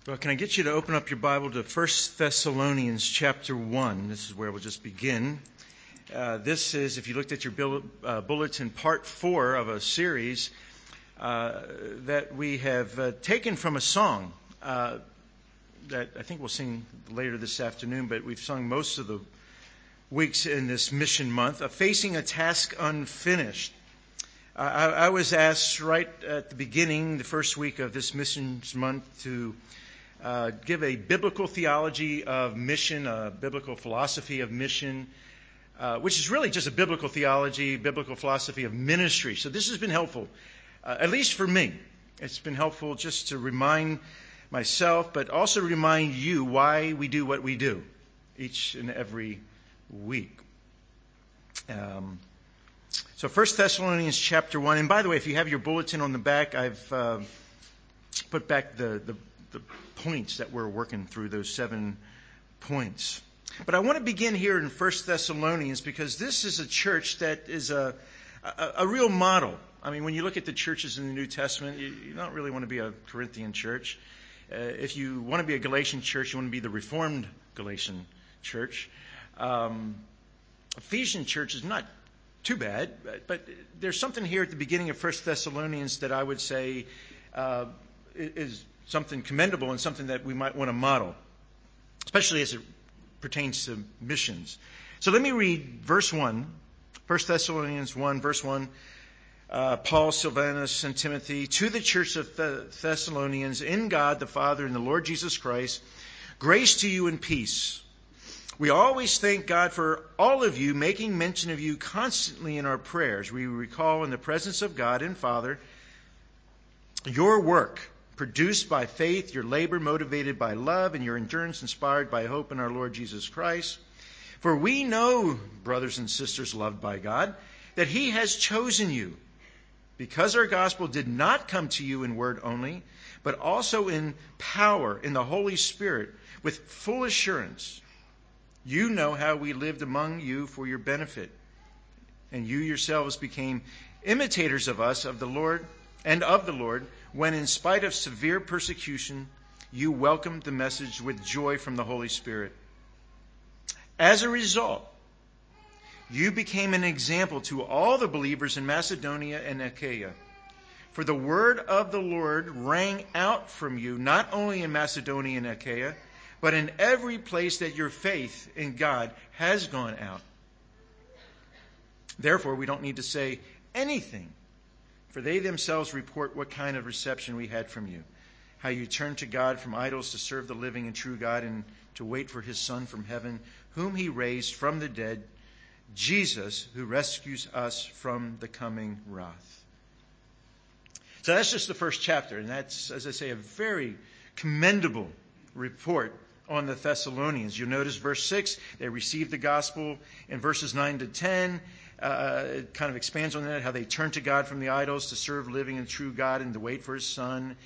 Well, can I get you to open up your Bible to 1 Thessalonians chapter 1? This is where we'll just begin. This is, if you looked at your bulletin, part 4 of a series that we have taken from a song that I think we'll sing later this afternoon, but we've sung most of the weeks in this mission month, Facing a Task Unfinished. I was asked right at the beginning, the first week of this missions month, to give a biblical theology of mission, a biblical philosophy of mission, which is really just a biblical theology, biblical philosophy of ministry. So this has been helpful, at least for me. It's been helpful just to remind myself, but also remind you why we do what we do each and every week. So 1 Thessalonians chapter 1. And by the way, if you have your bulletin on the back, I've put back the points that we're working through, those 7 points. But I want to begin here in 1 Thessalonians because this is a church that is a real model. I mean, when you look at the churches in the New Testament, you don't really want to be a Corinthian church. If you want to be a Galatian church, you want to be the Reformed Galatian church. Ephesian church is not too bad, but there's something here at the beginning of 1 Thessalonians that I would say is something commendable and something that we might want to model, especially as it pertains to missions. So let me read verse 1, 1 Thessalonians 1, verse 1. Paul, Silvanus, and Timothy, to the church of Thessalonians, in God the Father and the Lord Jesus Christ, grace to you and peace. We always thank God for all of you, making mention of you constantly in our prayers. We recall in the presence of God and Father your work, produced by faith, your labor motivated by love, and your endurance inspired by hope in our Lord Jesus Christ. For we know, brothers and sisters loved by God, that He has chosen you, because our gospel did not come to you in word only, but also in power, in the Holy Spirit, with full assurance. You know how we lived among you for your benefit, and you yourselves became imitators of us, of the Lord, and of the Lord, when in spite of severe persecution, you welcomed the message with joy from the Holy Spirit. As a result, you became an example to all the believers in Macedonia and Achaia. For the word of the Lord rang out from you, not only in Macedonia and Achaia, but in every place that your faith in God has gone out. Therefore, we don't need to say anything, for they themselves report what kind of reception we had from you, how you turned to God from idols to serve the living and true God and to wait for His Son from heaven, whom He raised from the dead, Jesus, who rescues us from the coming wrath. So that's just the first chapter, and that's, as I say, a very commendable report on the Thessalonians. You'll notice verse 6, they received the gospel. In verses 9 to 10, it kind of expands on that, how they turned to God from the idols to serve living and true God and to wait for His Son.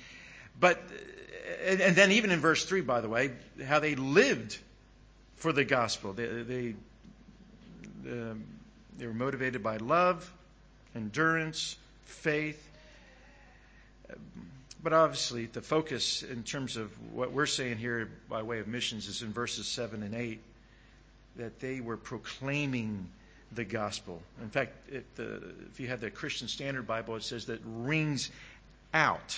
And then even in verse 3, by the way, how they lived for the gospel. They were motivated by love, endurance, faith. But obviously, the focus in terms of what we're saying here by way of missions is in verses 7 and 8, that they were proclaiming the gospel. In fact, if you have the Christian Standard Bible, it says that rings out.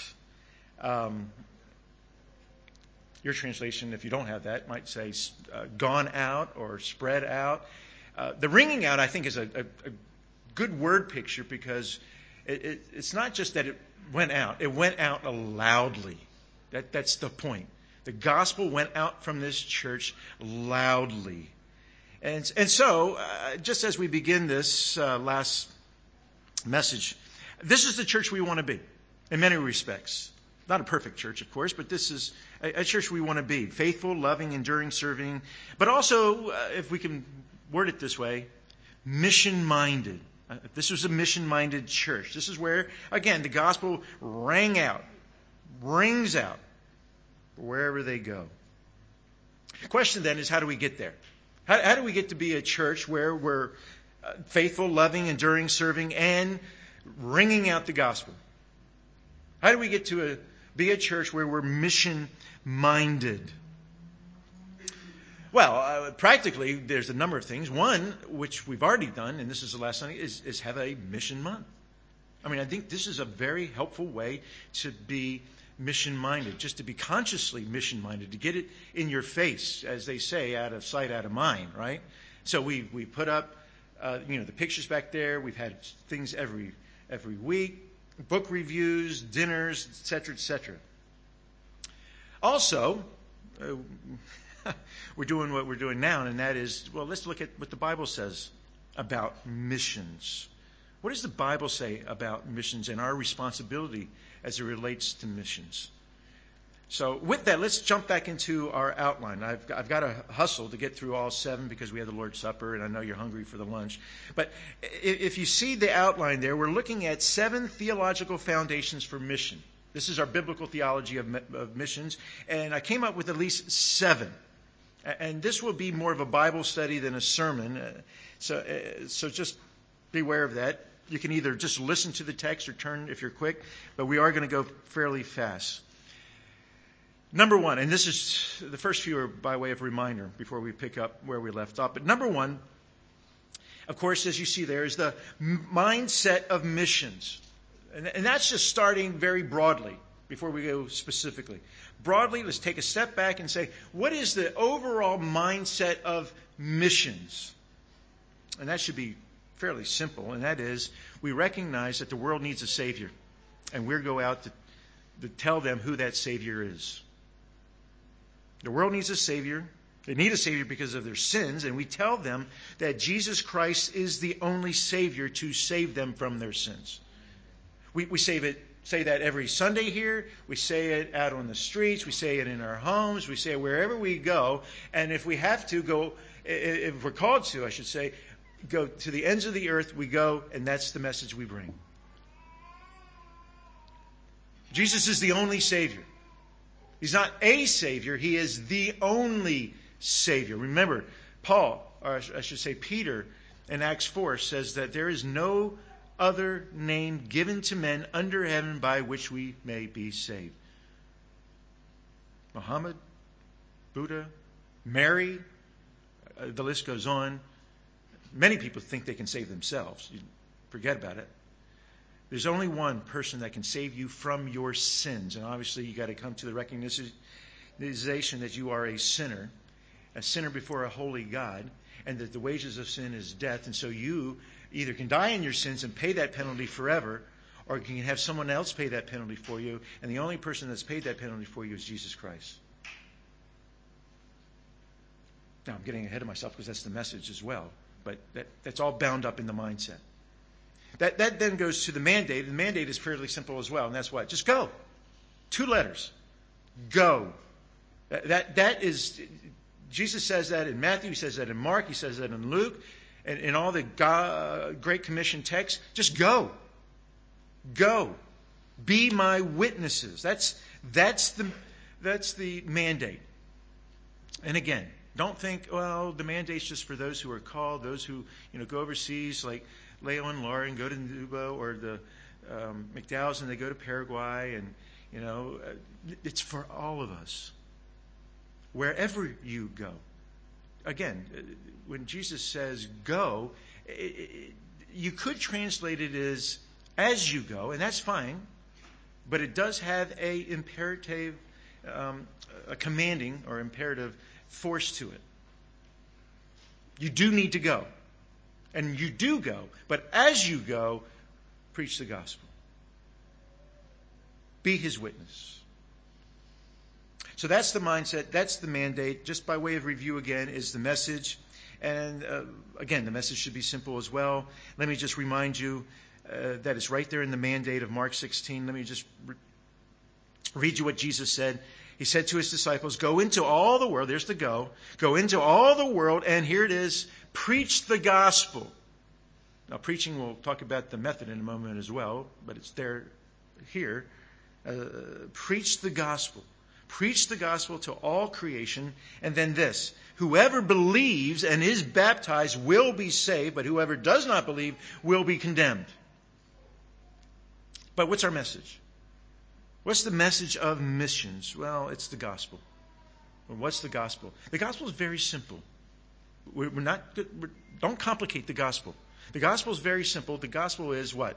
Your translation, if you don't have that, might say gone out or spread out. The ringing out, I think, is a good word picture because it's not just that it went out. It went out loudly. That's the point. The gospel went out from this church loudly. And so, just as we begin this last message, this is the church we want to be in many respects. Not a perfect church, of course, but this is a church we want to be. Faithful, loving, enduring, serving, but also, if we can word it this way, mission-minded. This was a mission-minded church. This is where, again, the gospel rings out wherever they go. The question then is, how do we get there? How do we get to be a church where we're faithful, loving, enduring, serving, and ringing out the gospel? How do we get to Be a church where we're mission-minded. Well, practically, there's a number of things. One, which we've already done, and this is the last Sunday, is have a mission month. I mean, I think this is a very helpful way to be mission-minded, just to be consciously mission-minded, to get it in your face, as they say, out of sight, out of mind, right? So we put up, the pictures back there. We've had things every week, book reviews, dinners, et cetera, et cetera. Also, we're doing what we're doing now, and that is, well, let's look at what the Bible says about missions. What does the Bible say about missions and our responsibility as it relates to missions? So with that, let's jump back into our outline. I've got to hustle to get through all 7 because we have the Lord's Supper, and I know you're hungry for the lunch. But if you see the outline there, we're looking at 7 theological foundations for mission. This is our biblical theology of missions, and I came up with at least 7. And this will be more of a Bible study than a sermon, so just beware of that. You can either just listen to the text or turn if you're quick, but we are going to go fairly fast. Number 1, and this is the first few are by way of reminder before we pick up where we left off. But number 1, of course, as you see there, is the mindset of missions. And that's just starting very broadly before we go specifically. Broadly, let's take a step back and say, what is the overall mindset of missions? And that should be fairly simple, and that is we recognize that the world needs a Savior, and we go out to tell them who that Savior is. The world needs a Savior. They need a Savior because of their sins, and we tell them that Jesus Christ is the only Savior to save them from their sins. We say that every Sunday here. We say it out on the streets. We say it in our homes. We say it wherever we go. And if we have to go, if we're called to, I should say, go to the ends of the earth, we go, and that's the message we bring. Jesus is the only Savior. He's not a Savior. He is the only Savior. Remember, Paul, or I should say Peter, in Acts 4 says that there is no other name given to men under heaven by which we may be saved. Muhammad, Buddha, Mary, the list goes on. Many people think they can save themselves. You forget about it. There's only one person that can save you from your sins. And obviously you got to come to the recognition that you are a sinner before a holy God, and that the wages of sin is death. And so you either can die in your sins and pay that penalty forever, or you can have someone else pay that penalty for you. And the only person that's paid that penalty for you is Jesus Christ. Now, I'm getting ahead of myself because that's the message as well. But that's all bound up in the mindset. That then goes to the mandate. The mandate is fairly simple as well, and that's what? Just go. 2 letters. Go. That is, Jesus says that in Matthew, he says that in Mark, he says that in Luke, and in all the Great Commission texts. Just go. Go. Be my witnesses. That's the mandate. And again, don't think, well, the mandate's just for those who are called, those who go overseas, like Leo and Lauren, go to Nubo, or the McDowells, and they go to Paraguay, and it's for all of us. Wherever you go. Again, when Jesus says go, you could translate it as you go, and that's fine, but it does have a imperative, a commanding or imperative force to it. You do need to go. And you do go. But as you go, preach the gospel. Be his witness. So that's the mindset. That's the mandate. Just by way of review again is the message. And again, the message should be simple as well. Let me just remind you that it's right there in the mandate of Mark 16. Let me just read you what Jesus said. He said to his disciples, go into all the world. There's the go. Go into all the world, and here it is, preach the gospel. Now, preaching, we'll talk about the method in a moment as well, but it's there here. Preach the gospel. Preach the gospel to all creation. And then this, whoever believes and is baptized will be saved, but whoever does not believe will be condemned. But what's our message? What's the message of missions? Well, it's the gospel. Well, what's the gospel? The gospel is very simple. Don't complicate the gospel. The gospel is very simple. The gospel is what?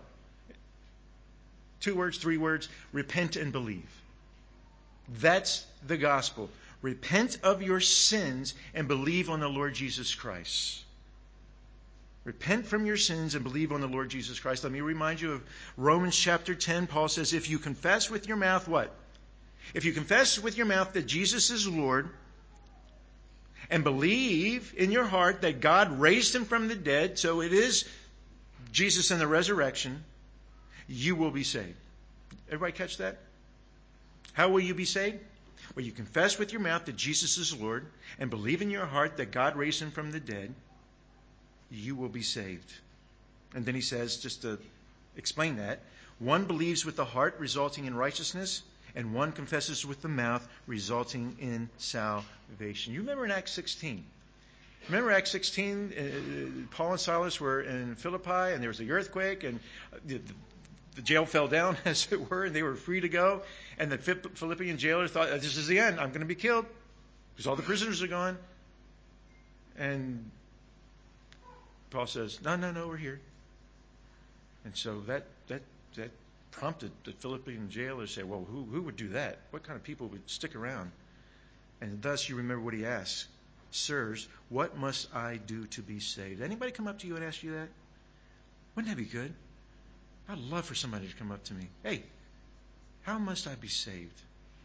2 words, 3 words. Repent and believe. That's the gospel. Repent of your sins and believe on the Lord Jesus Christ. Repent from your sins and believe on the Lord Jesus Christ. Let me remind you of Romans chapter 10. Paul says, if you confess with your mouth what? If you confess with your mouth that Jesus is Lord and believe in your heart that God raised him from the dead, so it is Jesus and the resurrection, you will be saved. Everybody catch that? How will you be saved? Well, you confess with your mouth that Jesus is Lord and believe in your heart that God raised him from the dead, you will be saved. And then he says, just to explain that, one believes with the heart, resulting in righteousness, and one confesses with the mouth, resulting in salvation. You remember in Acts 16? Remember Acts 16, Paul and Silas were in Philippi, and there was the earthquake, and the jail fell down, as it were, and they were free to go. And the Philippian jailer thought, this is the end. I'm going to be killed because all the prisoners are gone. And Paul says, no, we're here. And so that prompted the Philippian jailer to say, well, who would do that? What kind of people would stick around? And thus you remember what he asked. Sirs, what must I do to be saved? Anybody come up to you and ask you that? Wouldn't that be good? I'd love for somebody to come up to me. Hey, how must I be saved?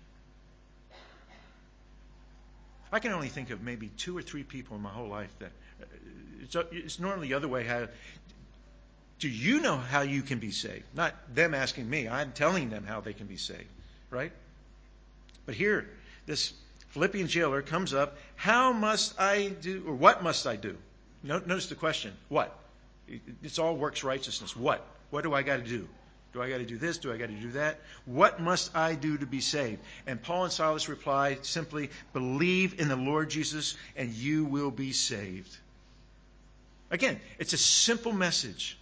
I can only think of maybe 2 or 3 people in my whole life that it's normally the other way. Do you know how you can be saved? Not them asking me. I'm telling them how they can be saved, right? But here, this Philippian jailer comes up. How must I do, or what must I do? Notice the question. What? It's all works righteousness. What? What do I got to do? Do I got to do this? Do I got to do that? What must I do to be saved? And Paul and Silas reply simply, believe in the Lord Jesus and you will be saved. Again, it's a simple message.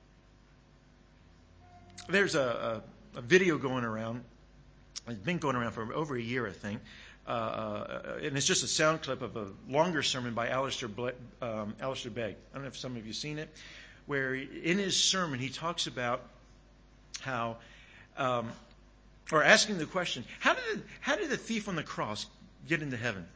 There's a video going around. It's been going around for over a year, I think. And it's just a sound clip of a longer sermon by Alistair Begg. I don't know if some of you have seen it, where in his sermon he talks about how, or asking the question, how did the thief on the cross get into heaven?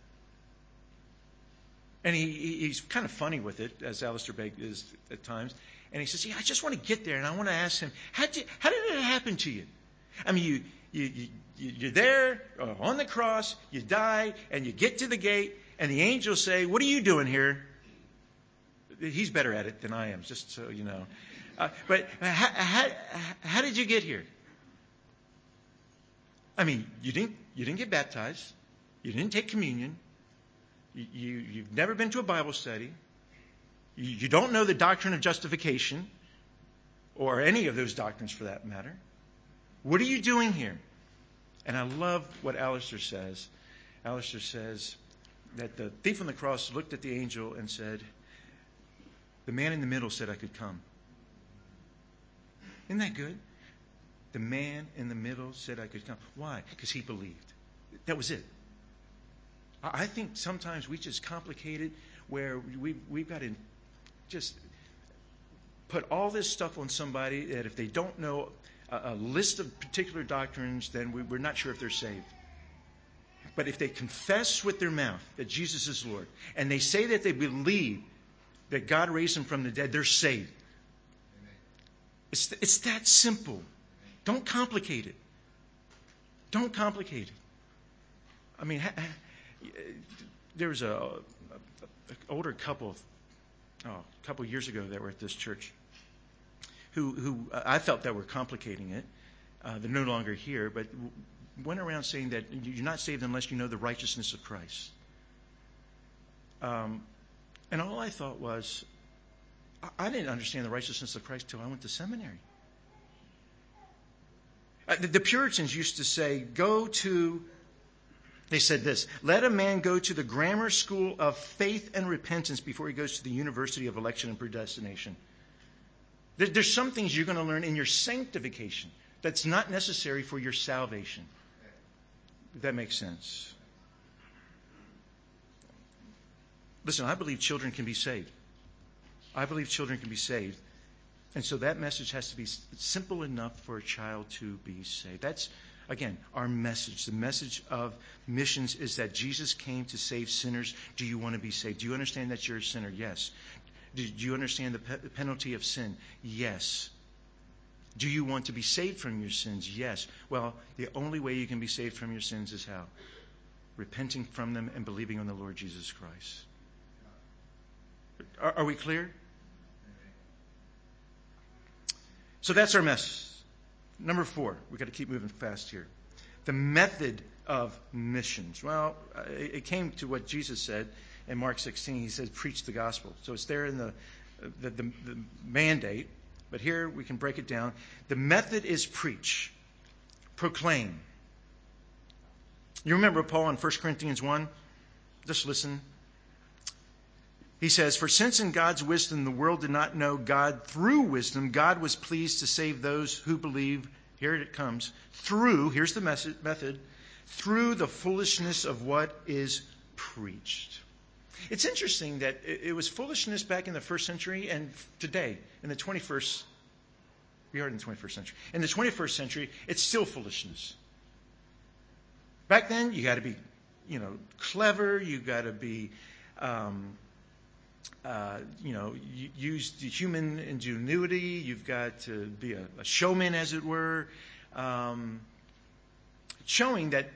And he's kind of funny with it, as Alistair Begg is at times. And he says, I just want to get there, and I want to ask him, how did it happen to you? I mean, you're there on the cross, you die, and you get to the gate, and the angels say, what are you doing here? He's better at it than I am, just so you know. But how did you get here? I mean, you didn't get baptized. You didn't take communion. You've never been to a Bible study. You don't know the doctrine of justification, or any of those doctrines for that matter. What are you doing here? And I love what Alistair says. Alistair says that the thief on the cross looked at the angel and said, the man in the middle said I could come. Isn't that good? The man in the middle said I could come. Why? Because he believed. That was it. I think sometimes we just complicate it where we've got to just put all this stuff on somebody that if they don't know a list of particular doctrines, then we're not sure if they're saved. But if they confess with their mouth that Jesus is Lord, and they say that they believe that God raised him from the dead, they're saved. It's that simple. Don't complicate it. Don't complicate it. I mean, there was an older couple, a couple years ago that were at this church who I felt that were complicating it. They're no longer here, but went around saying that you're not saved unless you know the righteousness of Christ. And all I thought was, I didn't understand the righteousness of Christ till I went to seminary. The Puritans used to say, they said this, let a man go to the grammar school of faith and repentance before he goes to the university of election and predestination. There's some things you're going to learn in your sanctification. that's not necessary for your salvation. If that makes sense. Listen, I believe children can be saved. I believe children can be saved. And so that message has to be simple enough for a child to be saved. That's, again, our message. The message of missions is that Jesus came to save sinners. Do you want to be saved? Do you understand that you're a sinner? Yes. Do you understand the penalty of sin? Yes. Do you want to be saved from your sins? Yes. Well, the only way you can be saved from your sins is how? Repenting from them and believing on the Lord Jesus Christ. Are we clear? So that's our message. Number 4, we've got to keep moving fast here. The method of missions. Well, it came to what Jesus said in Mark 16. He said, preach the gospel. So it's there in the mandate. But here we can break it down. The method is preach, proclaim. You remember Paul in 1 Corinthians 1? Just listen. He says, for since in God's wisdom the world did not know God through wisdom, God was pleased to save those who believe. Here it comes. Through, here's the method, through the foolishness of what is preached. It's interesting that it was foolishness back in the first century, and today, in the 21st, we are in the 21st century. In the 21st century, it's still foolishness. Back then, you got to be, clever. You got to be, use the human ingenuity. You've got to be a showman, as it were, showing that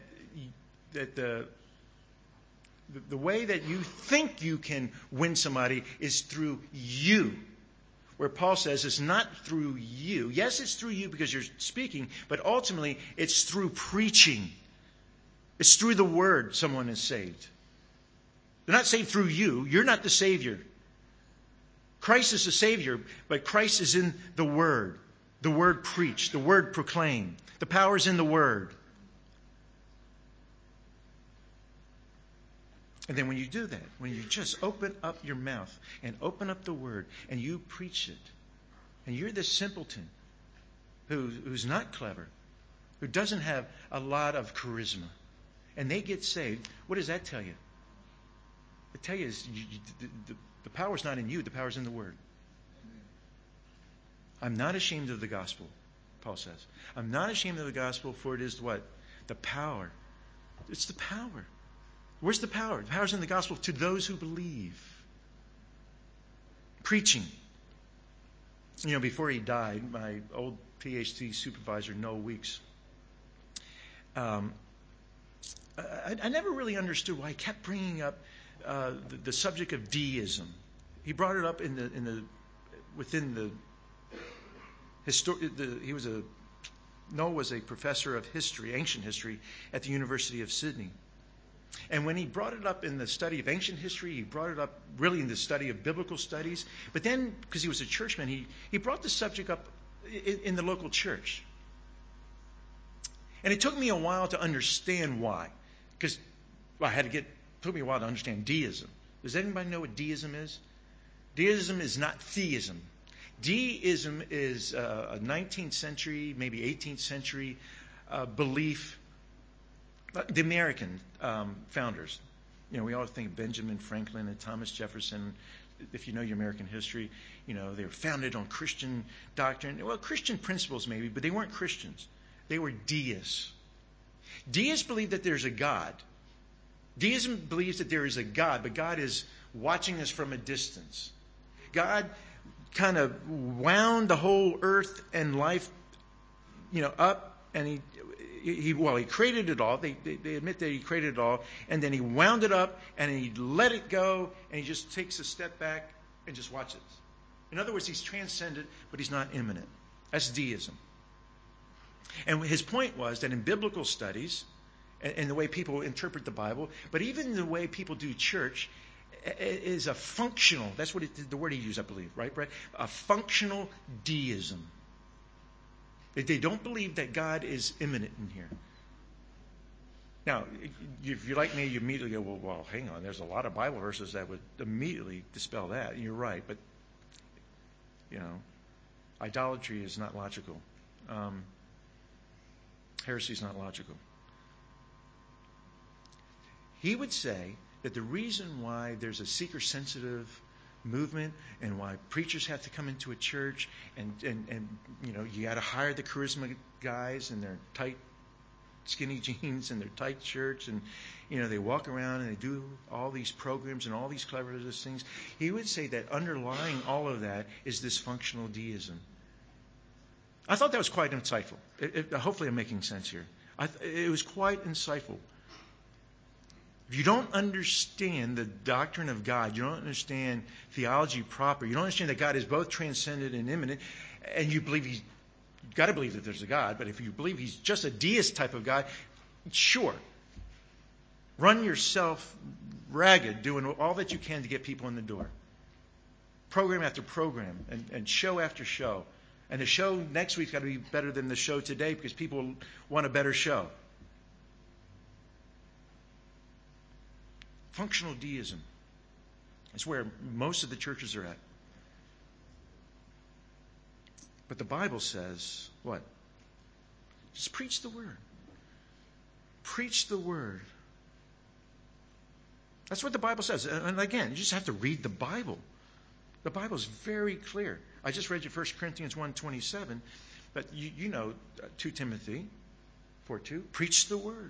the way that you think you can win somebody is through you. Where Paul says it's not through you. Yes, it's through you because you're speaking, but ultimately it's through preaching. It's through the word someone is saved. They're not saved through you. You're not the Savior. Christ is the Savior, but Christ is in the word. The word preached, the word proclaimed. The power is in the word. And then when you do that, when you just open up your mouth and open up the word and you preach it, and you're this simpleton who's not clever, who doesn't have a lot of charisma, and they get saved, what does that tell you? It tells you the power's not in you, the power's in the word. I'm not ashamed of the gospel, Paul says. I'm not ashamed of the gospel, for it is what? The power. It's the power. Where's the power? The power's in the gospel to those who believe. Preaching. Before he died, my old PhD supervisor, Noel Weeks, I never really understood why he kept bringing up the subject of deism. He brought it up Noel was a professor of history, ancient history, at the University of Sydney. And when he brought it up in the study of ancient history, he brought it up really in the study of biblical studies. But then, because he was a churchman, he brought the subject up in the local church. And it took me a while to understand why. Because it took me a while to understand deism. Does anybody know what deism is? Deism is not theism. Deism is a 19th century, maybe 18th century belief. The American founders, we all think Benjamin Franklin and Thomas Jefferson. If you know your American history, they were founded on Christian doctrine. Well, Christian principles maybe, but they weren't Christians. They were deists. Deists believe that there's a God. Deism believes that there is a God, but God is watching us from a distance. God kind of wound the whole earth and life, up, and he created it all. They admit that he created it all, and then he wound it up, and he let it go, and he just takes a step back and just watches. In other words, he's transcendent, but he's not immanent. That's deism. And his point was that in biblical studies, and the way people interpret the Bible, but even the way people do church, is a functional, that's what the word he used, I believe, right, Brett? A functional deism. They don't believe that God is immanent in here. Now, if you're like me, you immediately go, well, hang on, there's a lot of Bible verses that would immediately dispel that. And you're right, but, idolatry is not logical. Heresy is not logical. He would say that the reason why there's a seeker-sensitive movement and why preachers have to come into a church and you got to hire the charisma guys in their tight skinny jeans and their tight shirts and they walk around and they do all these programs and all these clever things. He would say that underlying all of that is this functional deism. I thought that was quite insightful. Hopefully I'm making sense here. It was quite insightful. If you don't understand the doctrine of God, you don't understand theology proper, you don't understand that God is both transcendent and immanent, and you believe you've got to believe that there's a God, but if you believe he's just a deist type of God, sure. Run yourself ragged doing all that you can to get people in the door. Program after program and show after show. And the show next week's got to be better than the show today because people want a better show. Functional deism is where most of the churches are at. But the Bible says, what? Just preach the word. Preach the word. That's what the Bible says. And again, you just have to read the Bible. The Bible is very clear. I just read you 1 Corinthians 1:27, but you know 2 Timothy 4:2. Preach the word.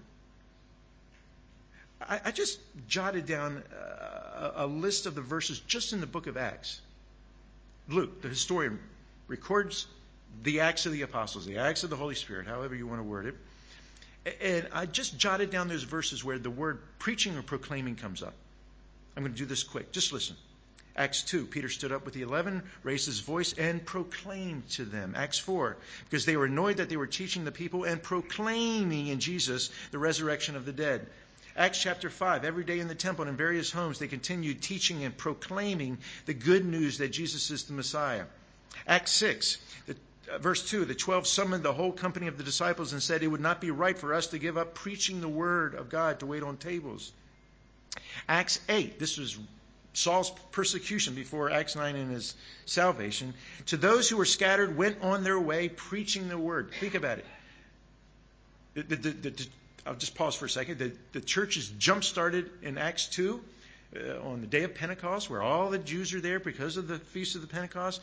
I just jotted down a list of the verses just in the book of Acts. Luke, the historian, records the Acts of the Apostles, the Acts of the Holy Spirit, however you want to word it. And I just jotted down those verses where the word preaching or proclaiming comes up. I'm going to do this quick. Just listen. Acts 2, Peter stood up with the 11, raised his voice, and proclaimed to them. Acts 4, because they were annoyed that they were teaching the people and proclaiming in Jesus the resurrection of the dead. Acts chapter 5, every day in the temple and in various homes, they continued teaching and proclaiming the good news that Jesus is the Messiah. Acts 6, verse 2, the 12 summoned the whole company of the disciples and said, it would not be right for us to give up preaching the word of God to wait on tables. Acts 8, this was Saul's persecution before Acts 9 and his salvation. To those who were scattered, went on their way preaching the word. Think about it. I'll just pause for a second. The church is jump-started in Acts 2 on the day of Pentecost, where all the Jews are there because of the Feast of the Pentecost.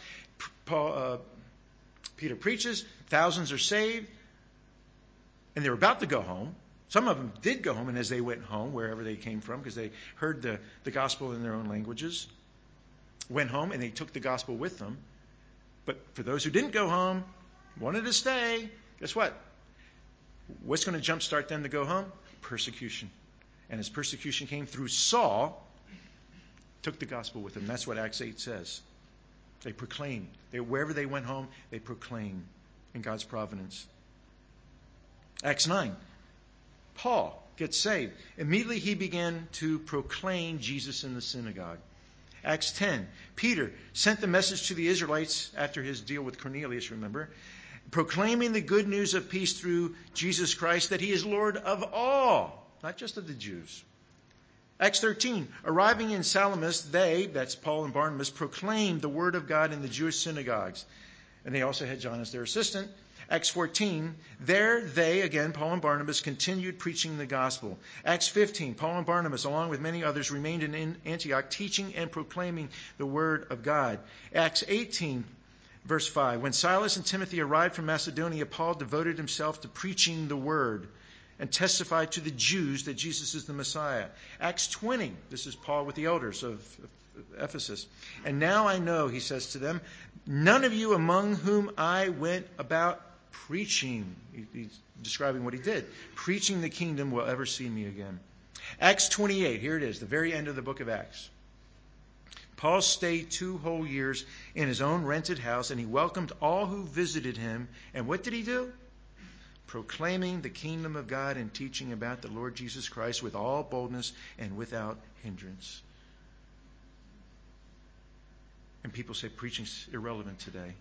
Peter preaches, thousands are saved, and they're about to go home. Some of them did go home, and as they went home, wherever they came from, because they heard the gospel in their own languages, went home, and they took the gospel with them. But for those who didn't go home, wanted to stay, guess what? What's going to jumpstart them to go home? Persecution. And as persecution came through Saul, took the gospel with them. That's what Acts 8 says. They proclaimed. Wherever they went home, they proclaimed in God's providence. Acts 9. Paul gets saved. Immediately he began to proclaim Jesus in the synagogue. Acts 10. Peter sent the message to the Israelites after his deal with Cornelius, remember, proclaiming the good news of peace through Jesus Christ, that he is Lord of all, not just of the Jews. Acts 13, arriving in Salamis, they, that's Paul and Barnabas, proclaimed the word of God in the Jewish synagogues. And they also had John as their assistant. Acts 14, there they, again, Paul and Barnabas, continued preaching the gospel. Acts 15, Paul and Barnabas, along with many others, remained in Antioch, teaching and proclaiming the word of God. Acts 18, verse 5, when Silas and Timothy arrived from Macedonia, Paul devoted himself to preaching the word and testified to the Jews that Jesus is the Messiah. Acts 20, this is Paul with the elders of Ephesus. And now I know, he says to them, none of you among whom I went about preaching, he's describing what he did, preaching the kingdom will ever see me again. Acts 28, here it is, the very end of the book of Acts. Paul stayed 2 whole years in his own rented house, and he welcomed all who visited him. And what did he do? Proclaiming the kingdom of God and teaching about the Lord Jesus Christ with all boldness and without hindrance. And people say preaching's irrelevant today.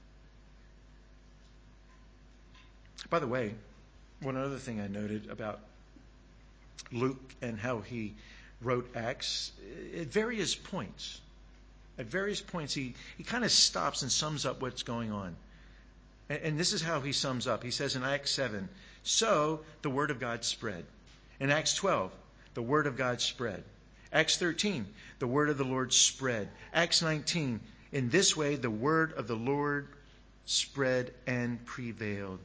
By the way, one other thing I noted about Luke and how he wrote Acts, at various points, he kind of stops and sums up what's going on. And this is how he sums up. He says in Acts 7, so the word of God spread. In Acts 12, the word of God spread. Acts 13, the word of the Lord spread. Acts 19, in this way the word of the Lord spread and prevailed.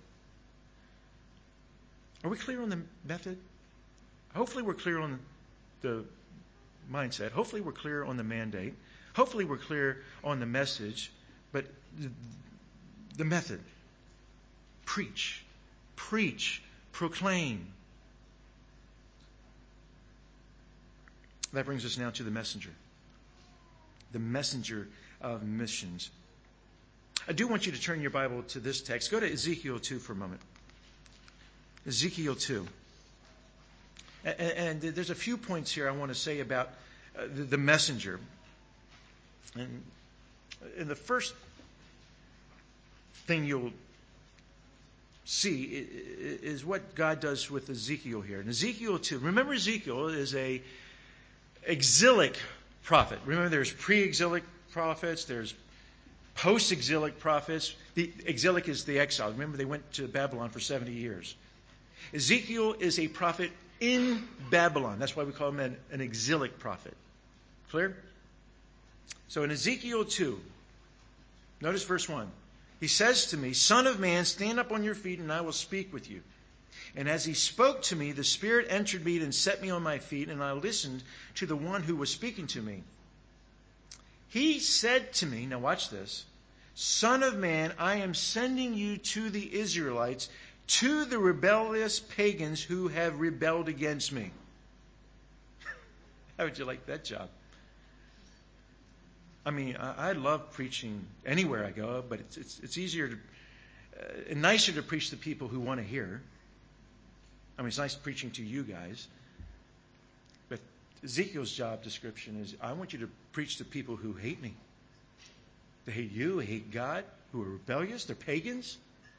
Are we clear on the method? Hopefully we're clear on the mindset. Hopefully we're clear on the mandate. Hopefully we're clear on the message. But the method. Preach. Preach. Proclaim. That brings us now to the messenger. The messenger of missions. I do want you to turn your Bible to this text. Go to Ezekiel 2 for a moment. Ezekiel 2. And there's a few points here I want to say about the messenger. And the first thing you'll see is what God does with Ezekiel here. In Ezekiel 2, remember Ezekiel is a exilic prophet. Remember there's pre-exilic prophets, there's post-exilic prophets. The exilic is the exile. Remember they went to Babylon for 70 years. Ezekiel is a prophet in Babylon. That's why we call him an exilic prophet. Clear? So in Ezekiel 2, notice verse 1. He says to me, Son of man, stand up on your feet and I will speak with you. And as he spoke to me, the Spirit entered me and set me on my feet, and I listened to the one who was speaking to me. He said to me, now watch this, Son of man, I am sending you to the Israelites, to the rebellious pagans who have rebelled against me. How would you like that job? I mean, I love preaching anywhere I go, but it's easier and nicer to preach to people who want to hear. I mean, it's nice preaching to you guys. But Ezekiel's job description is, I want you to preach to people who hate me. They hate you, they hate God, who are rebellious, they're pagans.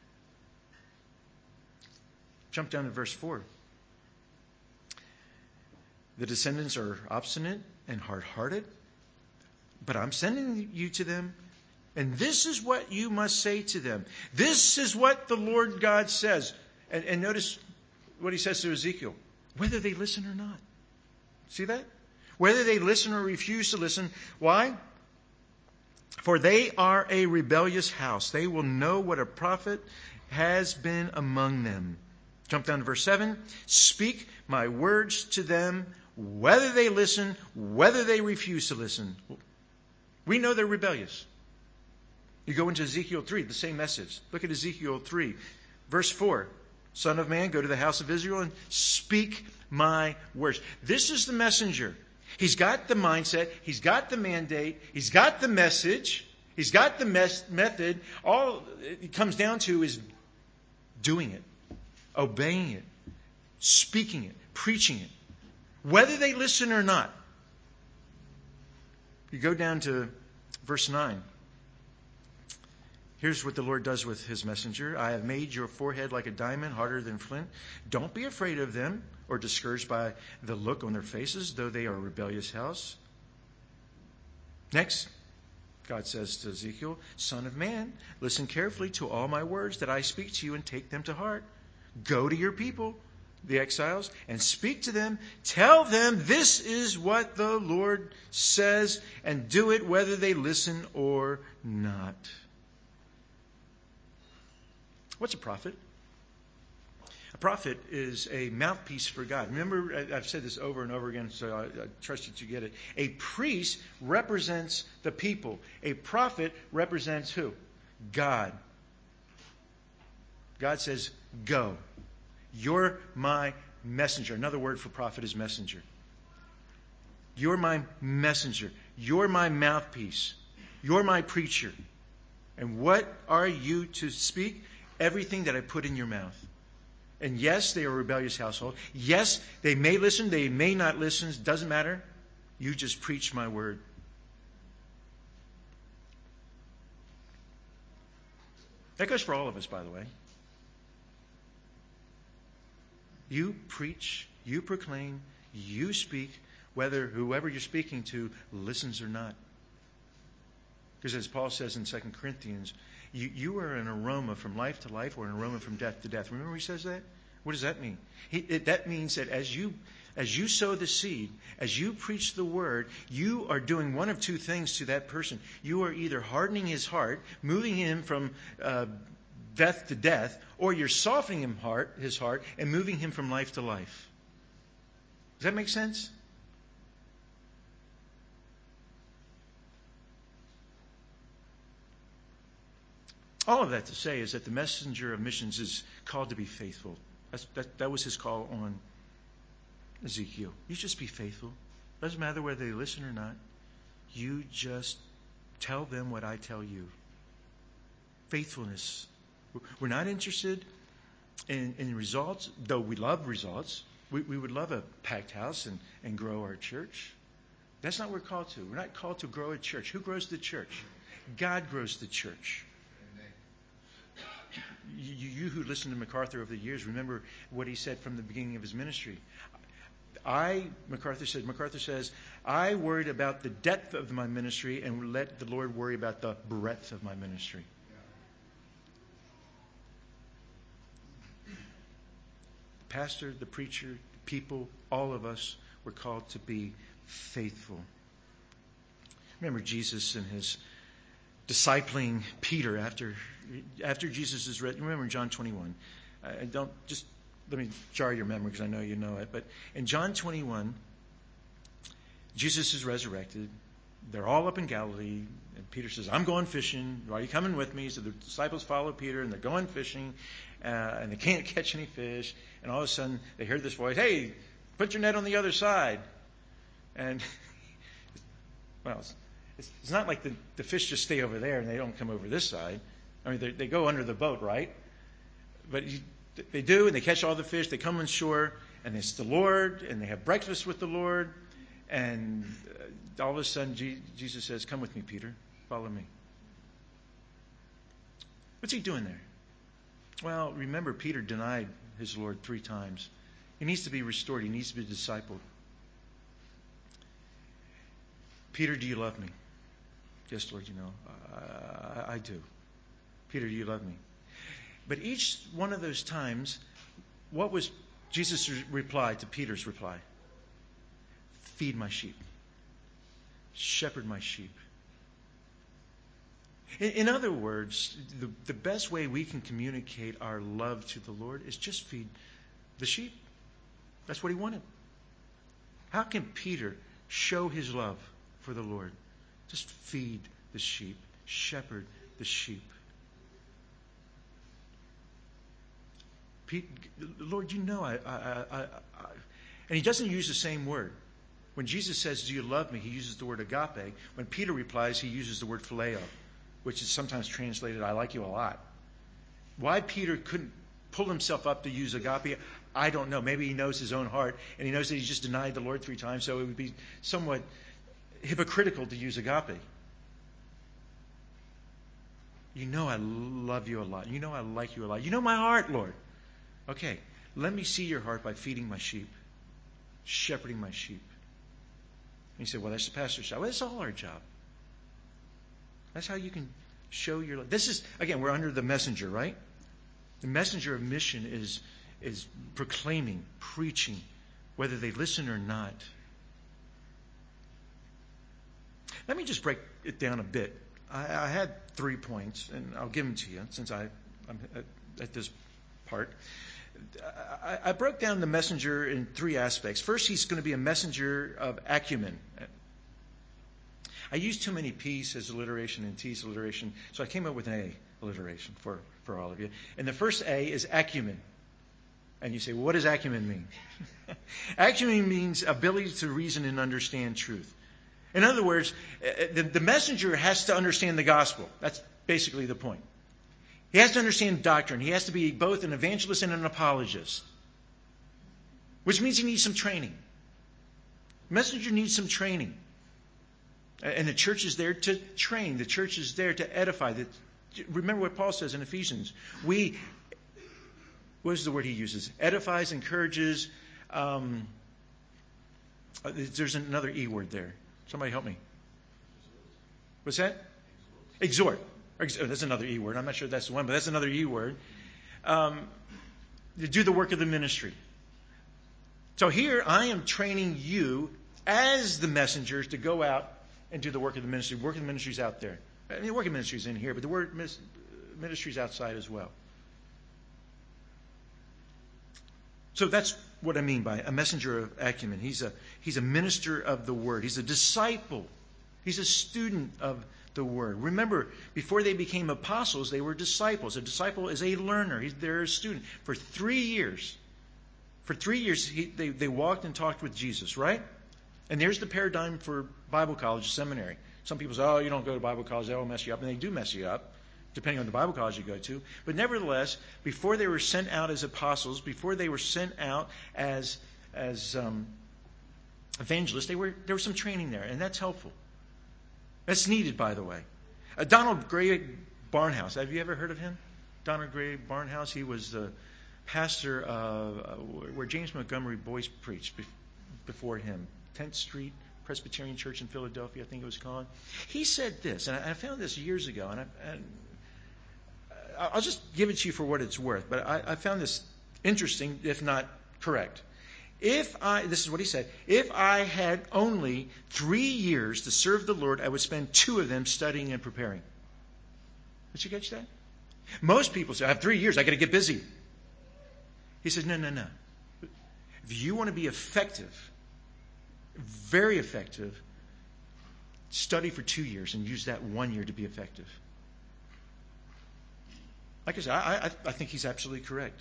Jump down to verse 4. The descendants are obstinate and hard-hearted, but I'm sending you to them, and this is what you must say to them. This is what the Lord God says. And notice what he says to Ezekiel. Whether they listen or not. See that? Whether they listen or refuse to listen. Why? For they are a rebellious house. They will know what a prophet has been among them. Jump down to verse 7. Speak my words to them, whether they listen, whether they refuse to listen. We know they're rebellious. You go into Ezekiel 3, the same message. Look at Ezekiel 3, verse 4. Son of man, go to the house of Israel and speak my words. This is the messenger. He's got the mindset. He's got the mandate. He's got the message. He's got the method. All it comes down to is doing it, obeying it, speaking it, preaching it, whether they listen or not. You go down to verse 9. Here's what the Lord does with his messenger. I have made your forehead like a diamond, harder than flint. Don't be afraid of them or discouraged by the look on their faces, though they are a rebellious house. Next, God says to Ezekiel, Son of man, listen carefully to all my words that I speak to you and take them to heart. Go to your people, the exiles, and speak to them. Tell them this is what the Lord says, and do it whether they listen or not. What's a prophet? A prophet is a mouthpiece for God. Remember, I've said this over and over again, so I trust that you get it. A priest represents the people. A prophet represents who? God. God says, go. You're my messenger. Another word for prophet is messenger. You're my messenger. You're my mouthpiece. You're my preacher. And what are you to speak? Everything that I put in your mouth. And yes, they are a rebellious household. Yes, they may listen, they may not listen. It doesn't matter. You just preach my word. That goes for all of us, by the way. You preach, you proclaim, you speak, whether whoever you're speaking to listens or not. Because as Paul says in 2 Corinthians, You are an aroma from life to life, or an aroma from death to death. Remember he says that? What does that mean? That means that as you sow the seed, as you preach the word, you are doing one of two things to that person. You are either hardening his heart, moving him from death to death, or you're softening his heart and moving him from life to life. Does that make sense? All of that to say is that the messenger of missions is called to be faithful. That was his call on Ezekiel. You just be faithful. Doesn't matter whether they listen or not. You just tell them what I tell you. Faithfulness. We're not interested in results, though we love results. We would love a packed house and grow our church. That's not what we're called to. We're not called to grow a church. Who grows the church? God grows the church. You who listened to MacArthur over the years, remember what he said from the beginning of his ministry. MacArthur says, I worried about the depth of my ministry and let the Lord worry about the breadth of my ministry. The pastor, the preacher, the people, all of us were called to be faithful. Remember Jesus and his discipling Peter after Jesus is read. Remember in John 21. Let me jar your memory because I know you know it. But in John 21, Jesus is resurrected. They're all up in Galilee. And Peter says, I'm going fishing. Are you coming with me? So the disciples follow Peter and they're going fishing. And they can't catch any fish. And all of a sudden they hear this voice, hey, put your net on the other side. And, well, it's not like the fish just stay over there and they don't come over this side. I mean, they go under the boat, right? But they do, and they catch all the fish. They come on shore, and it's the Lord, and they have breakfast with the Lord. And all of a sudden, Jesus says, come with me, Peter. Follow me. What's he doing there? Well, remember, Peter denied his Lord 3 times. He needs to be restored. He needs to be discipled. Peter, do you love me? Yes, Lord, you know, I do. Peter, do you love me? But each one of those times, what was Jesus' reply to Peter's reply? Feed my sheep. Shepherd my sheep. In other words, the best way we can communicate our love to the Lord is just feed the sheep. That's what he wanted. How can Peter show his love for the Lord? Just feed the sheep. Shepherd the sheep. Lord, you know, and he doesn't use the same word. When Jesus says, do you love me? He uses the word agape. When Peter replies, he uses the word phileo, which is sometimes translated, I like you a lot. Why Peter couldn't pull himself up to use agape, I don't know. Maybe he knows his own heart, and he knows that he just denied the Lord 3 times, so it would be somewhat hypocritical to use agape. You know I love you a lot. You know I like you a lot. You know my heart, Lord. Okay, let me see your heart by feeding my sheep, shepherding my sheep. And you say, well, that's the pastor's job. Well, that's all our job. That's how you can show your love. This is, again, we're under the messenger, right? The messenger of mission is proclaiming, preaching, whether they listen or not. Let me just break it down a bit. I had 3 points, and I'll give them to you since I'm at this part. I broke down the messenger in 3 aspects. First, he's going to be a messenger of acumen. I used too many P's as alliteration and T's alliteration, so I came up with an A alliteration for all of you. And the first A is acumen. And you say, well, what does acumen mean? Acumen means ability to reason and understand truth. In other words, the messenger has to understand the gospel. That's basically the point. He has to understand doctrine. He has to be both an evangelist and an apologist, which means he needs some training. The messenger needs some training. And the church is there to train. The church is there to edify. Remember what Paul says in Ephesians. What is the word he uses? Edifies, encourages. There's another E word there. Somebody help me. What's that? Exhort. That's another E word. I'm not sure that's the one, but that's another E word. To do the work of the ministry. So here I am training you as the messengers to go out and do the work of the ministry. Work of the ministry is out there. I mean, the work of ministry is in here, but the word ministry is outside as well. So that's what I mean by a messenger of acumen. He's a minister of the word. He's a disciple. He's a student of the word. Remember, before they became apostles, they were disciples. A disciple is a learner. They're a student. For 3 years, they walked and talked with Jesus, right? And there's the paradigm for Bible college, seminary. Some people say, oh, you don't go to Bible college, that'll mess you up. And they do mess you up, depending on the Bible college you go to. But nevertheless, before they were sent out as apostles, before they were sent out as evangelists, there was some training there, and that's helpful. That's needed, by the way. Donald Gray Barnhouse, have you ever heard of him? Donald Gray Barnhouse, he was the pastor where James Montgomery Boyce preached before him, 10th Street Presbyterian Church in Philadelphia, I think it was called. He said this, and I found this years ago, and I'll just give it to you for what it's worth, but I found this interesting, if not correct. This is what he said, if I had only 3 years to serve the Lord, I would spend 2 of them studying and preparing. Did you catch that? Most people say, I have 3 years, I got to get busy. He says, no. If you want to be effective, very effective, study for 2 years and use that 1 year to be effective. Like I said, I think he's absolutely correct.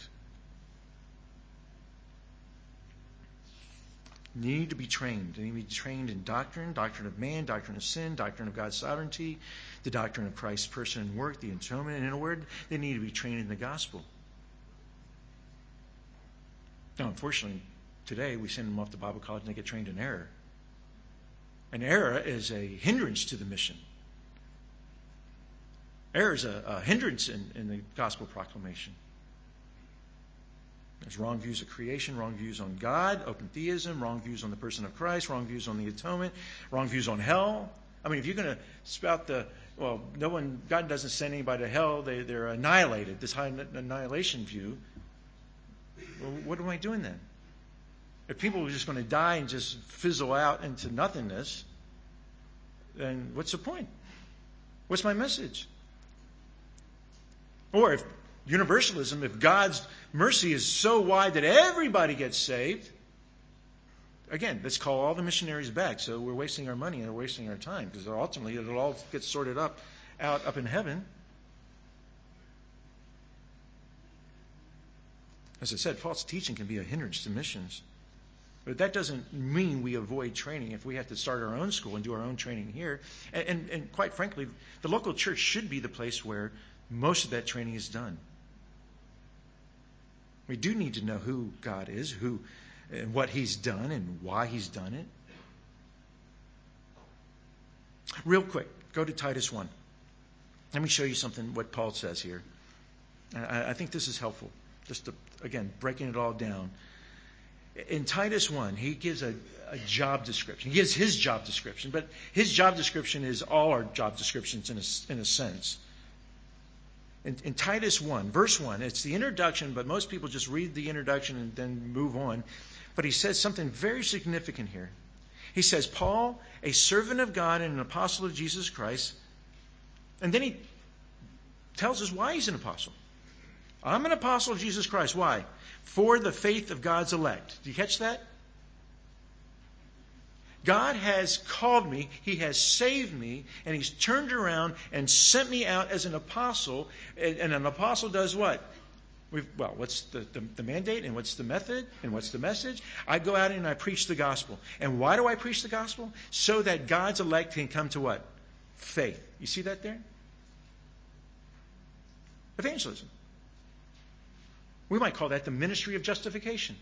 Need to be trained. They need to be trained in doctrine of man, doctrine of sin, doctrine of God's sovereignty, the doctrine of Christ's person and work, the atonement. And in a word, they need to be trained in the gospel. Now, unfortunately, today we send them off to Bible college and they get trained in error. And error is a hindrance to the mission. Error is a hindrance in the gospel proclamation. There's wrong views of creation, wrong views on God, open theism, wrong views on the person of Christ, wrong views on the atonement, wrong views on hell. I mean, if you're going to spout God doesn't send anybody to hell, they're annihilated, this high annihilation view. Well, what am I doing then? If people are just going to die and just fizzle out into nothingness, then what's the point? What's my message? Or if universalism, if God's mercy is so wide that everybody gets saved, again, let's call all the missionaries back. So we're wasting our money and we're wasting our time because ultimately it'll all get sorted out up in heaven. As I said, false teaching can be a hindrance to missions. But that doesn't mean we avoid training if we have to start our own school and do our own training here. And quite frankly, the local church should be the place where most of that training is done. We do need to know who God is, who and what He's done and why He's done it. Real quick, go to Titus 1. Let me show you something, what Paul says here. I think this is helpful. Just to, again, breaking it all down. In Titus 1, he gives a job description. He gives his job description, but his job description is all our job descriptions in a sense. In Titus 1, verse 1, it's the introduction, but most people just read the introduction and then move on. But he says something very significant here. He says, Paul, a servant of God and an apostle of Jesus Christ. And then he tells us why he's an apostle. I'm an apostle of Jesus Christ. Why? For the faith of God's elect. Do you catch that? God has called me, He has saved me, and He's turned around and sent me out as an apostle. And an apostle does what? What's the mandate, and what's the method, and what's the message? I go out and I preach the gospel. And why do I preach the gospel? So that God's elect can come to what? Faith. You see that there? Evangelism. We might call that the ministry of justification.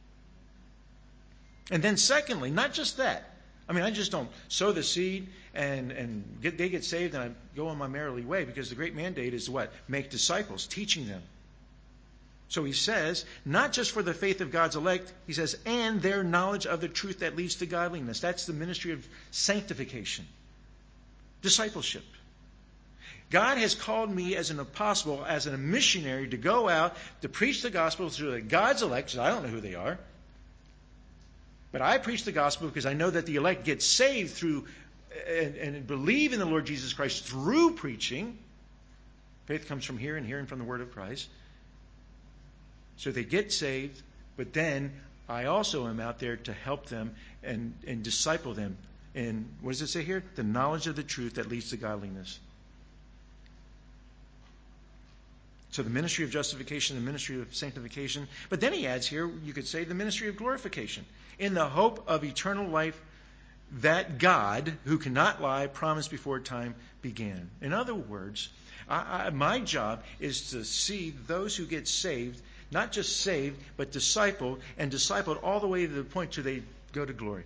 And then secondly, not just that. I mean, I just don't sow the seed and they get saved and I go on my merry way, because the great mandate is what? Make disciples, teaching them. So he says, not just for the faith of God's elect, he says, and their knowledge of the truth that leads to godliness. That's the ministry of sanctification. Discipleship. God has called me as an apostle, as a missionary, to go out to preach the gospel to God's elect. I don't know who they are. But I preach the gospel because I know that the elect get saved through and believe in the Lord Jesus Christ through preaching. Faith comes from hearing, and hearing from the word of Christ. So they get saved, but then I also am out there to help them and disciple them. And what does it say here? The knowledge of the truth that leads to godliness. So the ministry of justification, the ministry of sanctification. But then he adds here, you could say, the ministry of glorification. In the hope of eternal life that God, who cannot lie, promised before time began. In other words, my job is to see those who get saved, not just saved, but discipled, and discipled all the way to the point to they go to glory.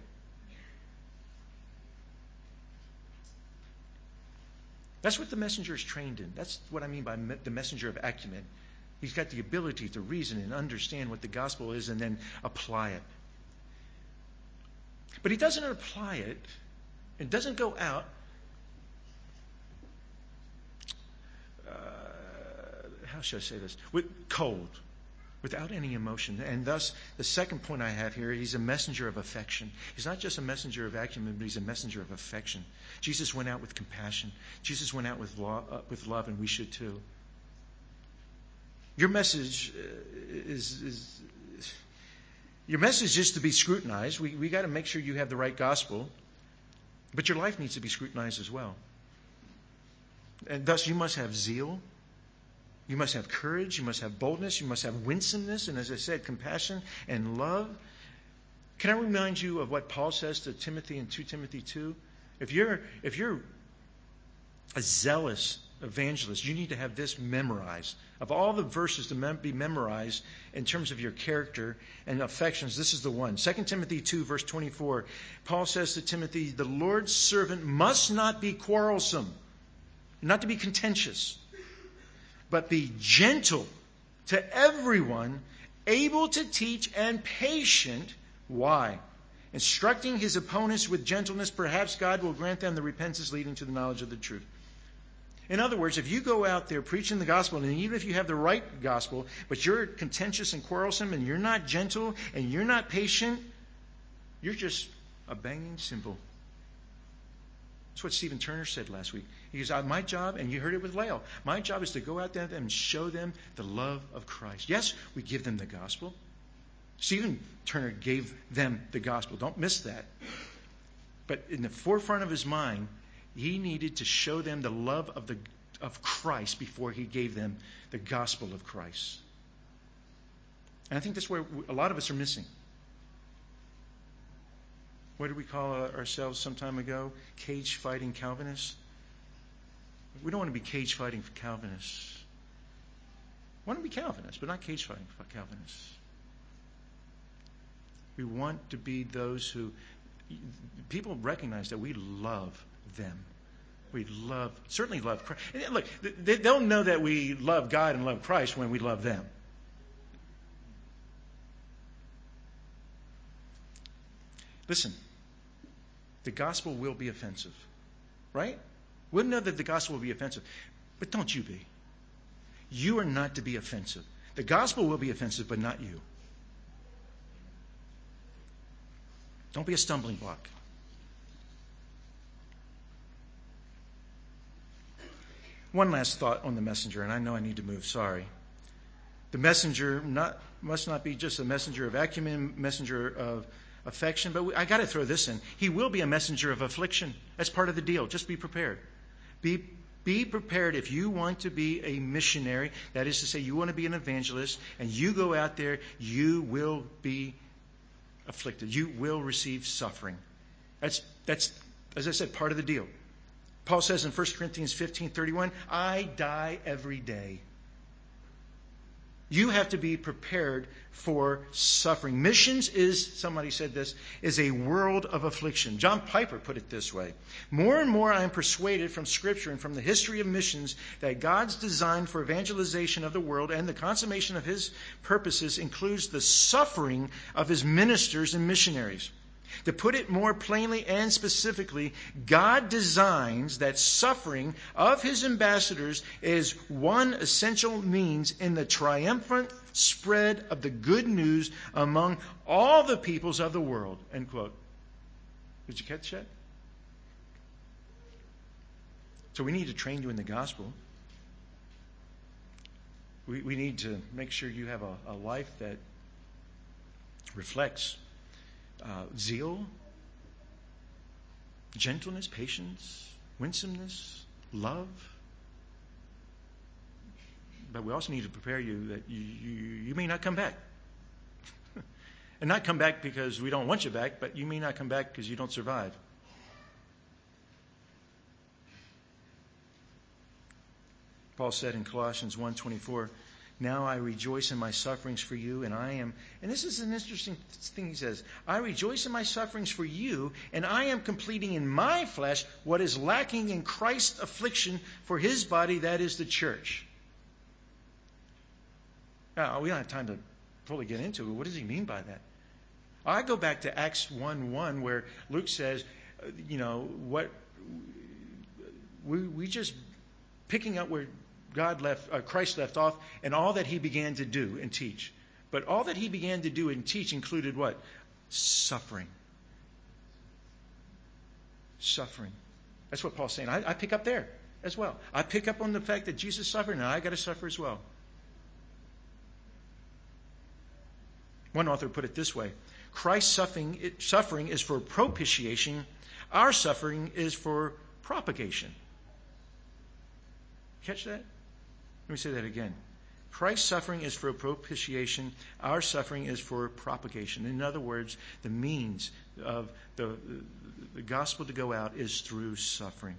That's what the messenger is trained in. That's what I mean by the messenger of acumen. He's got the ability to reason and understand what the gospel is and then apply it. But he doesn't apply it and doesn't go out how should I say this? Cold, without any emotion. And thus, the second point I have here, he's a messenger of affection. He's not just a messenger of acumen, but he's a messenger of affection. Jesus went out with compassion. Jesus went out with love, and we should too. Your message is to be scrutinized. We got to make sure you have the right gospel, but your life needs to be scrutinized as well. And thus, you must have zeal. You must have courage. You must have boldness. You must have winsomeness. And as I said, compassion and love. Can I remind you of what Paul says to Timothy in 2 Timothy 2? If you're a zealous evangelist, you need to have this memorized. Of all the verses to be memorized in terms of your character and affections, this is the one. 2 Timothy 2, verse 24. Paul says to Timothy, the Lord's servant must not be quarrelsome, not to be contentious, but be gentle to everyone, able to teach and patient. Why? Instructing his opponents with gentleness, perhaps God will grant them the repentance leading to the knowledge of the truth. In other words, if you go out there preaching the gospel, and even if you have the right gospel, but you're contentious and quarrelsome, and you're not gentle, and you're not patient, you're just a banging cymbal. That's what Stephen Turner said last week. He goes, my job, and you heard it with Lael, my job is to go out there and show them the love of Christ. Yes, we give them the gospel. Stephen Turner gave them the gospel. Don't miss that. But in the forefront of his mind, he needed to show them the love of Christ before he gave them the gospel of Christ. And I think that's where a lot of us are missing. What did we call ourselves some time ago? Cage-fighting Calvinists? We don't want to be cage-fighting Calvinists. We want to be Calvinists, but not cage-fighting Calvinists. We want to be those who... People recognize that we love them. We certainly love Christ. And look, they'll know that we love God and love Christ when we love them. Listen, the gospel will be offensive, right? We'll know that the gospel will be offensive, but don't you be. You are not to be offensive. The gospel will be offensive, but not you. Don't be a stumbling block. One last thought on the messenger, and I know I need to move, sorry. The messenger must not be just a messenger of acumen, messenger of affection, but I got to throw this in. He will be a messenger of affliction. That's part of the deal. Just be prepared. Be prepared if you want to be a missionary. That is to say, you want to be an evangelist, and you go out there, you will be afflicted. You will receive suffering. That's as I said, part of the deal. Paul says in 1 Corinthians 15:31, I die every day. You have to be prepared for suffering. Missions is, somebody said this, is a world of affliction. John Piper put it this way. More and more I am persuaded from Scripture and from the history of missions that God's design for evangelization of the world and the consummation of His purposes includes the suffering of His ministers and missionaries. To put it more plainly and specifically, God designs that suffering of his ambassadors is one essential means in the triumphant spread of the good news among all the peoples of the world. End quote. Did you catch that? So we need to train you in the gospel. We need to make sure you have a life that reflects zeal, gentleness, patience, winsomeness, love. But we also need to prepare you that you may not come back. And not come back because we don't want you back, but you may not come back because you don't survive. Paul said in Colossians 1:24, "Now I rejoice in my sufferings for you, and I am," and this is an interesting thing he says, "I rejoice in my sufferings for you, and I am completing in my flesh what is lacking in Christ's affliction for his body, that is the church." Now, we don't have time to fully get into it. What does he mean by that? I go back to Acts 1:1 where Luke says, what we just picking up where Christ left off, and all that he began to do and teach. But all that he began to do and teach included what? Suffering. Suffering. That's what Paul's saying. I pick up there as well. I pick up on the fact that Jesus suffered, and I got to suffer as well. One author put it this way: Christ's suffering is for propitiation. Our suffering is for propagation. Catch that? Let me say that again. Christ's suffering is for propitiation. Our suffering is for propagation. In other words, the means of the gospel to go out is through suffering.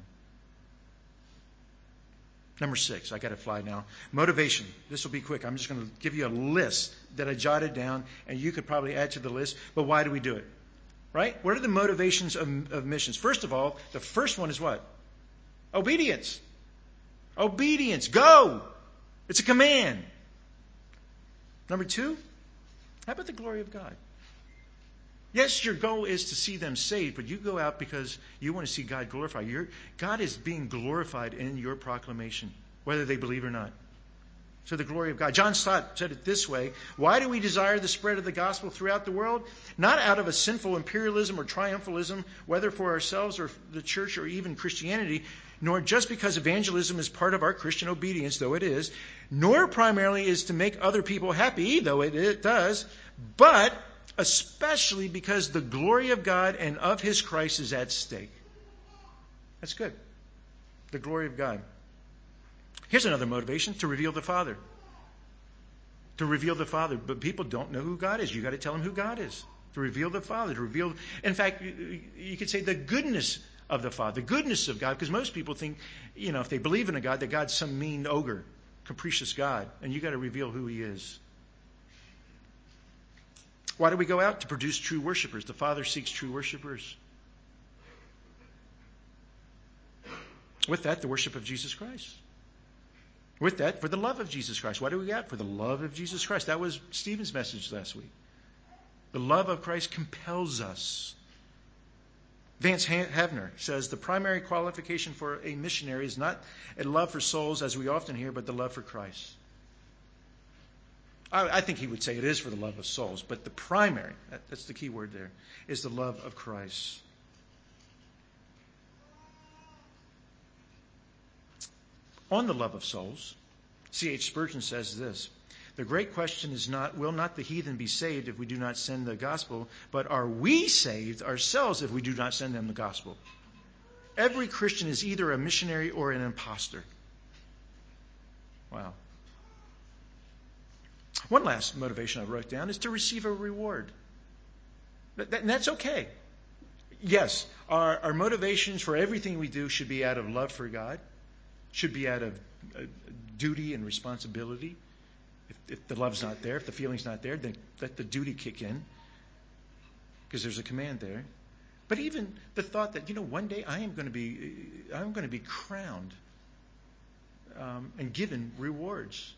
Number 6, I got to fly now. Motivation. This will be quick. I'm just going to give you a list that I jotted down, and you could probably add to the list. But why do we do it? Right? What are the motivations of missions? First of all, the first one is what? Obedience. Obedience. Go. It's a command. Number 2, how about the glory of God? Yes, your goal is to see them saved, but you go out because you want to see God glorified. God is being glorified in your proclamation, whether they believe or not. So the glory of God. John Stott said it this way: why do we desire the spread of the gospel throughout the world? Not out of a sinful imperialism or triumphalism, whether for ourselves or the church or even Christianity, nor just because evangelism is part of our Christian obedience, though it is, nor primarily is to make other people happy, though it does, but especially because the glory of God and of his Christ is at stake. That's good. The glory of God. Here's another motivation: to reveal the Father. To reveal the Father. But people don't know who God is. You've got to tell them who God is. To reveal the Father. To reveal, in fact, you could say the goodness of the Father. The goodness of God. Because most people think, if they believe in a God, that God's some mean ogre, capricious God. And you've got to reveal who he is. Why do we go out? To produce true worshipers. The Father seeks true worshipers. With that, the worship of Jesus Christ. With that, for the love of Jesus Christ. Why do we go out? For the love of Jesus Christ. That was Stephen's message last week. The love of Christ compels us. Vance Havner says the primary qualification for a missionary is not a love for souls, as we often hear, but the love for Christ. I think he would say it is for the love of souls, but the primary, that's the key word there, is the love of Christ. On the love of souls, C.H. Spurgeon says this: the great question is not, will not the heathen be saved if we do not send the gospel, but are we saved ourselves if we do not send them the gospel? Every Christian is either a missionary or an imposter. Wow. One last motivation I wrote down is to receive a reward. And that's okay. Yes, our motivations for everything we do should be out of love for God, should be out of duty and responsibility. If the love's not there, if the feeling's not there, then let the duty kick in, because there's a command there. But even the thought that, one day I am going to be crowned and given rewards.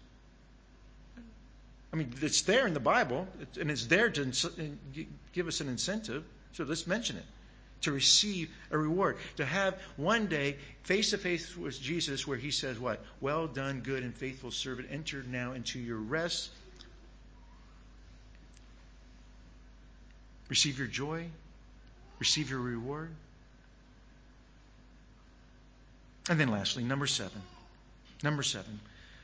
I mean, it's there in the Bible, and it's there to give us an incentive. So let's mention it. To receive a reward. To have one day face-to-face with Jesus where he says what? Well done, good and faithful servant. Enter now into your rest. Receive your joy. Receive your reward. And then lastly, number 7. Number 7.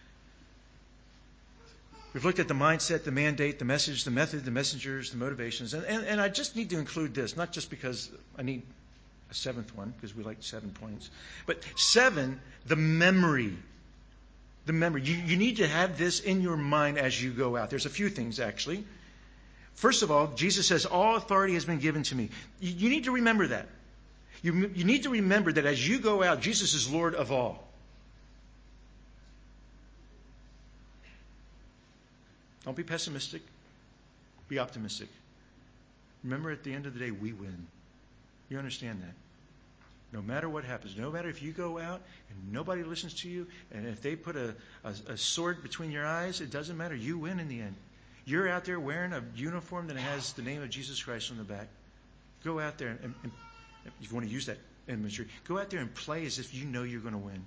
We've looked at the mindset, the mandate, the message, the method, the messengers, the motivations. And I just need to include this, not just because I need a 7th one, because we like 7 points. But 7, the memory. The memory. You need to have this in your mind as you go out. There's a few things, actually. First of all, Jesus says, all authority has been given to me. You need to remember that. You need to remember that as you go out, Jesus is Lord of all. Don't be pessimistic. Be optimistic. Remember, at the end of the day, we win. You understand that? No matter what happens, no matter if you go out and nobody listens to you, and if they put a sword between your eyes, it doesn't matter. You win in the end. You're out there wearing a uniform that has the name of Jesus Christ on the back. Go out there, and if you want to use that imagery, go out there and play as if you know you're going to win.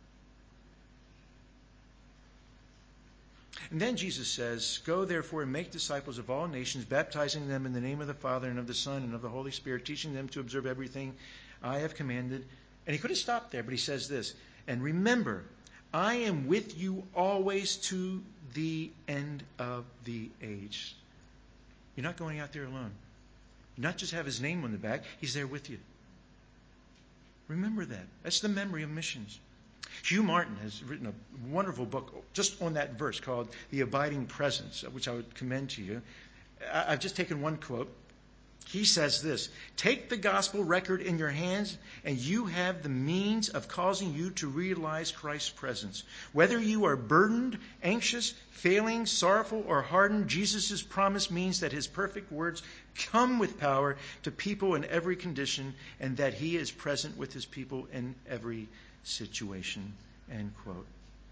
And then Jesus says, go therefore and make disciples of all nations, baptizing them in the name of the Father and of the Son and of the Holy Spirit, teaching them to observe everything I have commanded. And he could have stopped there, but he says this, and remember, I am with you always to the end of the age. You're not going out there alone. You not just have his name on the back, he's there with you. Remember that. That's the memory of missions. Hugh Martin has written a wonderful book just on that verse called The Abiding Presence, which I would commend to you. I've just taken one quote. He says this, take the gospel record in your hands and you have the means of causing you to realize Christ's presence. Whether you are burdened, anxious, failing, sorrowful, or hardened, Jesus' promise means that his perfect words come with power to people in every condition and that he is present with his people in every situation. End quote.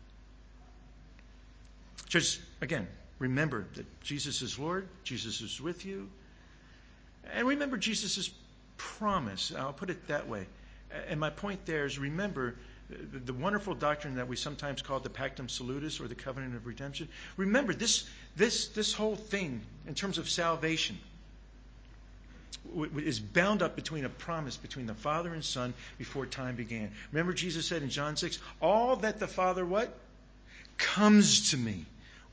Just, again, remember that Jesus is Lord, Jesus is with you. And remember Jesus' promise. I'll put it that way. And my point there is remember the wonderful doctrine that we sometimes call the Pactum Salutis or the Covenant of Redemption. Remember this whole thing in terms of salvation is bound up between a promise between the Father and Son before time began. Remember Jesus said in John 6, all that the Father what? Comes to me.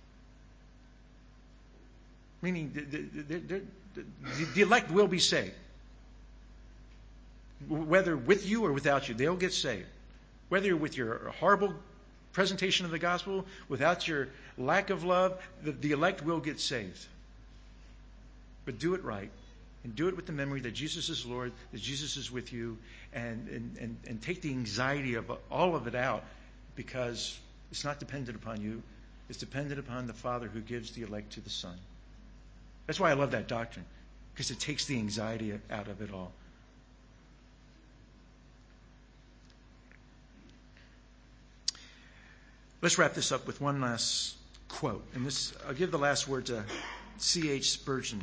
Meaning the elect will be saved. Whether with you or without you, they'll get saved. Whether with your horrible presentation of the gospel, without your lack of love, the elect will get saved. But do it right. And do it with the memory that Jesus is Lord, that Jesus is with you, and take the anxiety of all of it out, because it's not dependent upon you. It's dependent upon the Father who gives the elect to the Son. That's why I love that doctrine, because it takes the anxiety out of it all. Let's wrap this up with one last quote. And this, I'll give the last word to C.H. Spurgeon.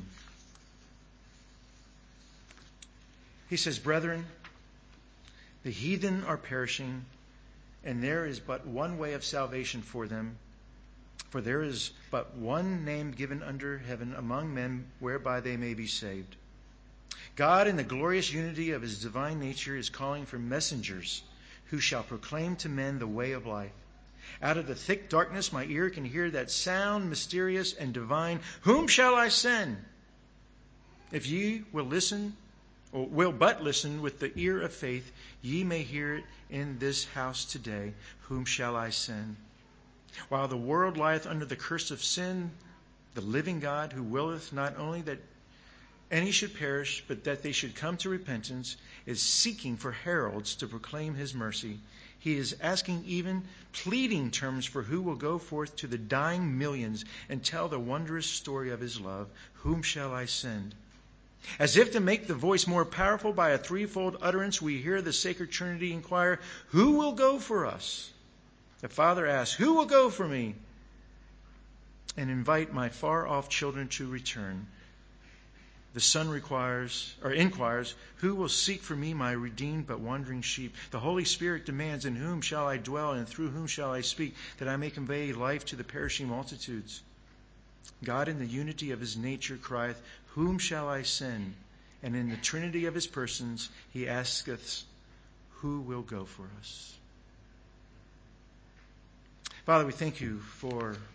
He says, brethren, the heathen are perishing, and there is but one way of salvation for them. For there is but one name given under heaven among men whereby they may be saved. God, in the glorious unity of his divine nature, is calling for messengers who shall proclaim to men the way of life. Out of the thick darkness my ear can hear that sound, mysterious and divine, whom shall I send? If ye will listen, or will but listen with the ear of faith, ye may hear it in this house today, whom shall I send? While the world lieth under the curse of sin, the living God, who willeth not only that any should perish, but that they should come to repentance, is seeking for heralds to proclaim his mercy. He is asking even pleading terms for who will go forth to the dying millions and tell the wondrous story of his love. Whom shall I send? As if to make the voice more powerful by a threefold utterance, we hear the sacred Trinity inquire, who will go for us? The Father asks, who will go for me? And invite my far-off children to return. The Son inquires, who will seek for me my redeemed but wandering sheep? The Holy Spirit demands, in whom shall I dwell and through whom shall I speak, that I may convey life to the perishing multitudes? God in the unity of his nature crieth, whom shall I send? And in the trinity of his persons he asketh, who will go for us? Father, we thank you for